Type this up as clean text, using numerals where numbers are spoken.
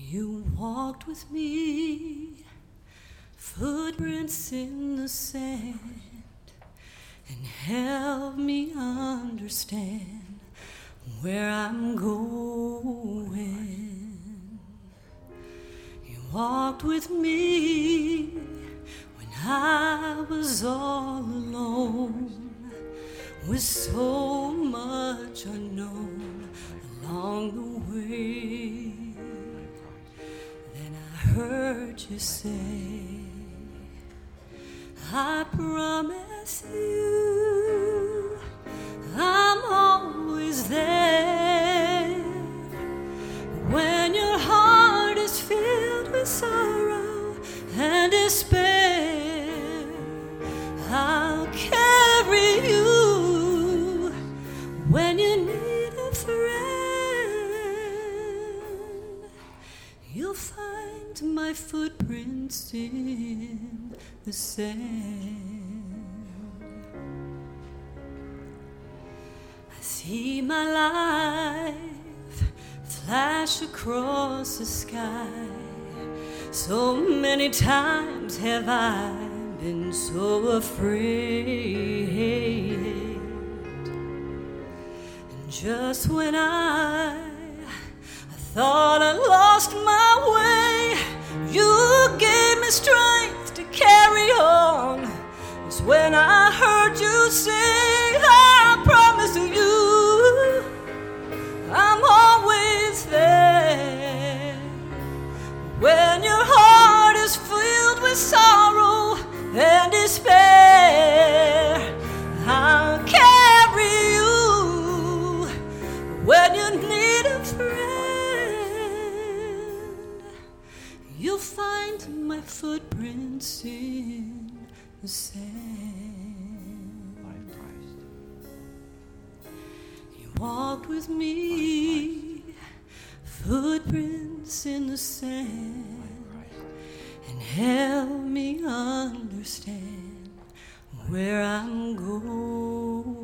You walked with me, footprints in the sand, and helped me understand where I'm going. You walked with me when I was all alone, with so much unknown along the way. Then I heard you say, I promise you I'm always there. When your heart is filled with sorrow and despair, I'll carry you when you need a friend. You'll find my footprints in the sand. I see my life flash across the sky. So many times have I been so afraid. And just when I thought I lost my way, you gave me strength to carry on. It's when I heard you say, I promise you I'm always there. When your heart is filled with sorrow and despair, I'll carry you when you need a friend. You'll find my footprints in the sand. You walked with me, footprints in the sand, and help me understand where I'm going.